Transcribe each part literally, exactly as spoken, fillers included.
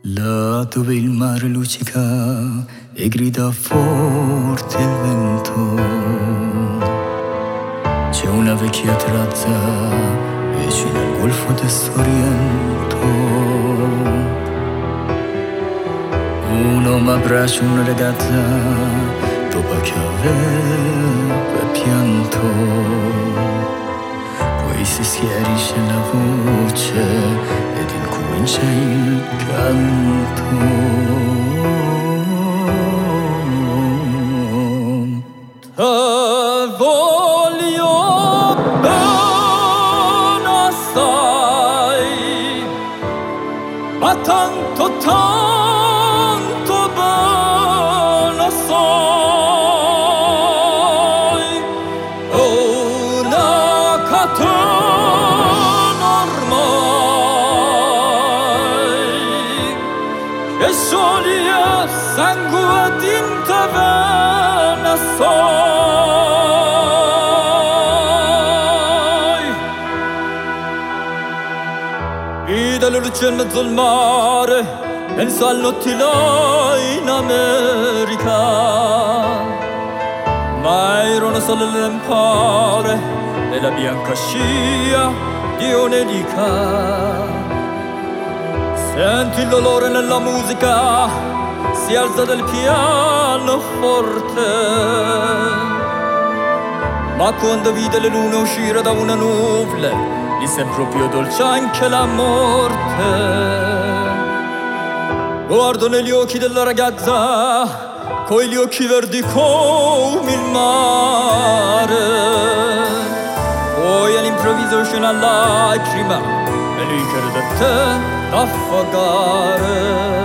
Là dove il mare luccica e grida forte il vento, c'è una vecchia terrazza vicino al golfo del Sorrento. Un uomo abbraccia una ragazza dopo che aveva pianto, poi si schiarisce la voce ed incomincia il canto. Te voglio bene assai, ma tanto tanto bene assai. Una catena ormai che scioglie sangue tinta vena assai. E dalle luci in mezzo al mare penso al nottino in America, ma erano solo le lampade e la bianca scia di un'elica. Senti l'olore nella musica, si alza del piano forte, ma quando vide le lune uscire da una nuvole, gli sembra più dolce anche la morte. Guardo negli occhi della ragazza, con gli occhi verdi come il mare, poi all'improvviso esce una lacrima e lui crede a te d'affogare.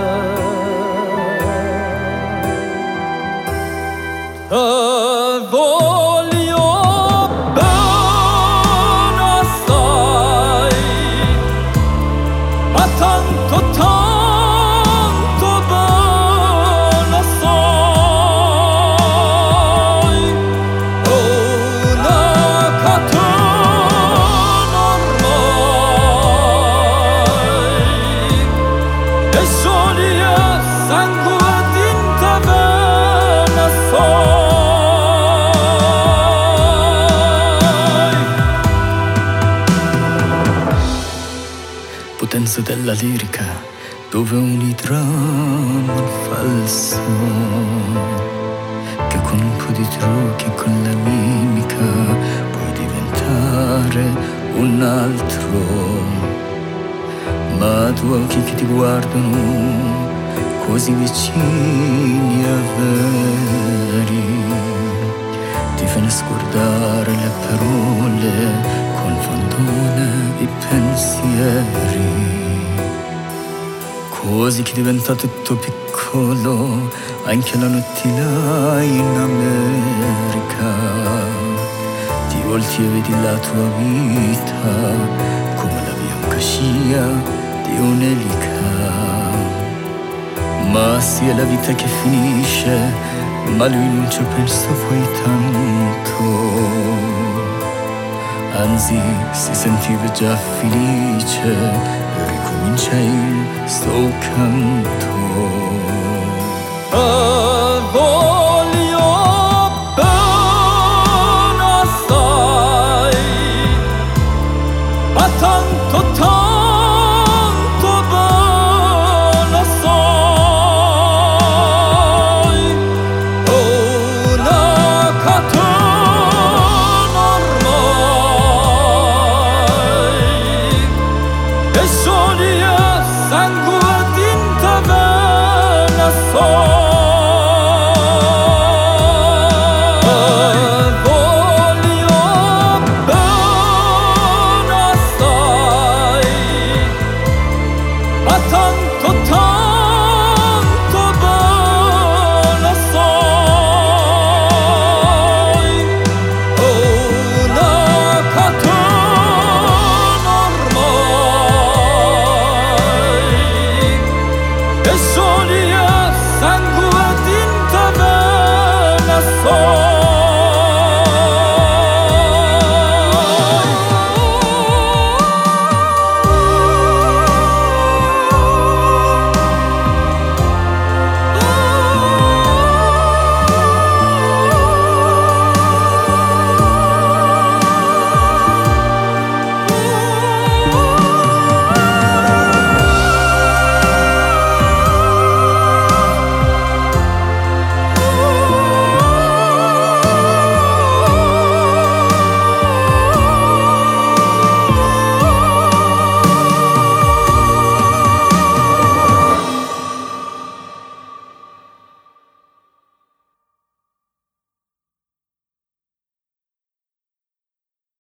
Te voglio bene assai, ma tanto tanto bene assai. Una catena ormai che scioglie sangue tinta vena assai. Potenza della lirica, dove ogni dramma è falso, che con un po' di trucchi, con la mimica, puoi diventare un altro. Ma due occhi che ti guardano così vicini e veri, ti fanno scordare le parole, confondono i pensieri. Così che diventa tutto piccolo, anche la nottina in America. Ti volti e vedi la tua vita come la bianca scia di un'elica. Ma sì, è la vita che finisce, ma lui non ci pensa poi tanto. Anzi, si sentiva già felice e ricomincia il suo canto. Te voglio bene assai, ma tanto tanto bene assai. Una catena ormai che scioglie sangue